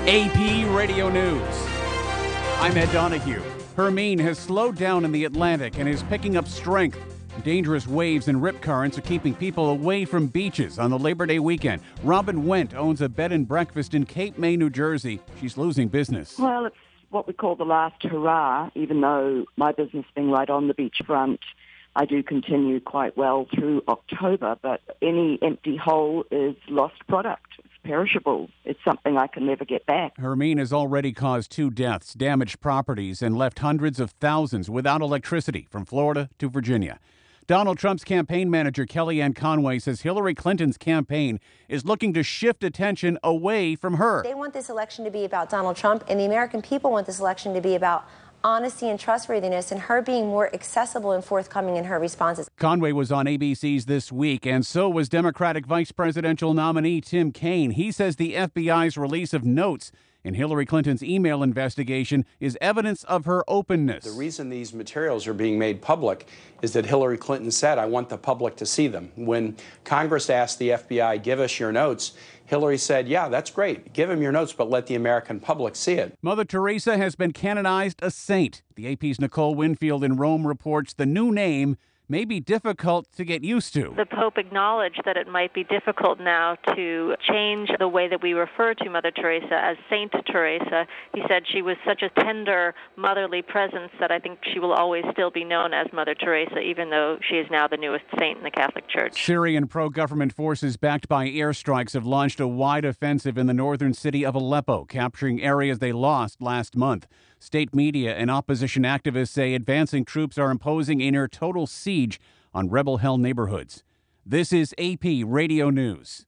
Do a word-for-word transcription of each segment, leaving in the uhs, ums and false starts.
A P Radio News. I'm Ed Donahue. Hermine has slowed down in the Atlantic and is picking up strength. Dangerous waves and rip currents are keeping people away from beaches on the Labor Day weekend. Robin Wendt owns a bed and breakfast in Cape May, New Jersey. She's losing business. Well, it's what we call the last hurrah, even though my business being right on the beachfront, I do continue quite well through October, but any empty hole is lost product. It's perishable. It's something I can never get back. Hermine has already caused two deaths, damaged properties, and left hundreds of thousands without electricity from Florida to Virginia. Donald Trump's campaign manager, Kellyanne Conway, says Hillary Clinton's campaign is looking to shift attention away from her. They want this election to be about Donald Trump, and the American people want this election to be about honesty and trustworthiness, and her being more accessible and forthcoming in her responses. Conway was on A B C's This Week, and so was Democratic vice presidential nominee Tim Kaine. He says the F B I's release of notes in Hillary Clinton's email investigation is evidence of her openness. The reason these materials are being made public is that Hillary Clinton said, I want the public to see them. When Congress asked the F B I, give us your notes, Hillary said, yeah, that's great. Give them your notes, but let the American public see it. Mother Teresa has been canonized a saint. The A P's Nicole Winfield in Rome reports the new name may be difficult to get used to. The Pope acknowledged that it might be difficult now to change the way that we refer to Mother Teresa as Saint Teresa. He said she was such a tender, motherly presence that I think she will always still be known as Mother Teresa, even though she is now the newest saint in the Catholic Church. Syrian pro-government forces backed by airstrikes have launched a wide offensive in the northern city of Aleppo, capturing areas they lost last month. State media and opposition activists say advancing troops are imposing a near total siege on rebel-held neighborhoods. This is A P Radio News.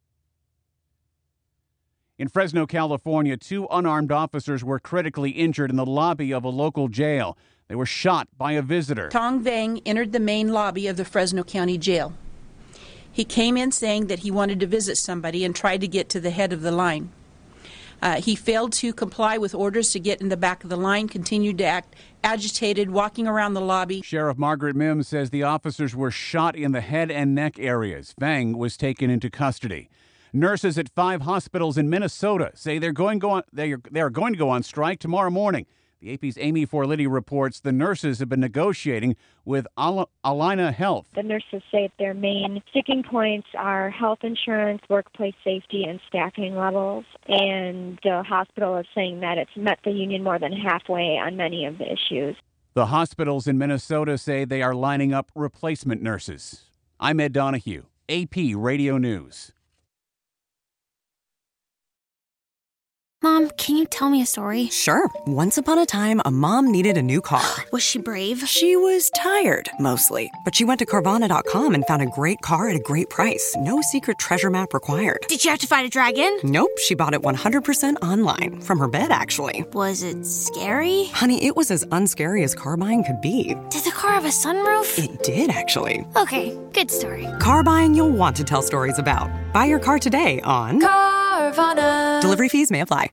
In Fresno, California, two unarmed officers were critically injured in the lobby of a local jail. They were shot by a visitor. Tong Vang entered the main lobby of the Fresno County Jail. He came in saying that he wanted to visit somebody and tried to get to the head of the line. Uh, he failed to comply with orders to get in the back of the line, continued to act agitated, walking around the lobby. Sheriff Margaret Mims says the officers were shot in the head and neck areas. Vang was taken into custody. Nurses at five hospitals in Minnesota say they're going, go on, they are, they are going to go on strike tomorrow morning. The A P's Amy Forlity reports the nurses have been negotiating with Al- Allina Health. The nurses say their main sticking points are health insurance, workplace safety, and staffing levels. And the hospital is saying that it's met the union more than halfway on many of the issues. The hospitals in Minnesota say they are lining up replacement nurses. I'm Ed Donahue, A P Radio News. Mom, can you tell me a story? Sure. Once upon a time, a mom needed a new car. Was she brave? She was tired, mostly. But she went to Carvana dot com and found a great car at a great price. No secret treasure map required. Did you have to fight a dragon? Nope. She bought it one hundred percent online. From her bed, actually. Was it scary? Honey, it was as unscary as car buying could be. Did the car have a sunroof? It did, actually. Okay, good story. Car buying you'll want to tell stories about. Buy your car today on Carvana. Delivery fees may apply.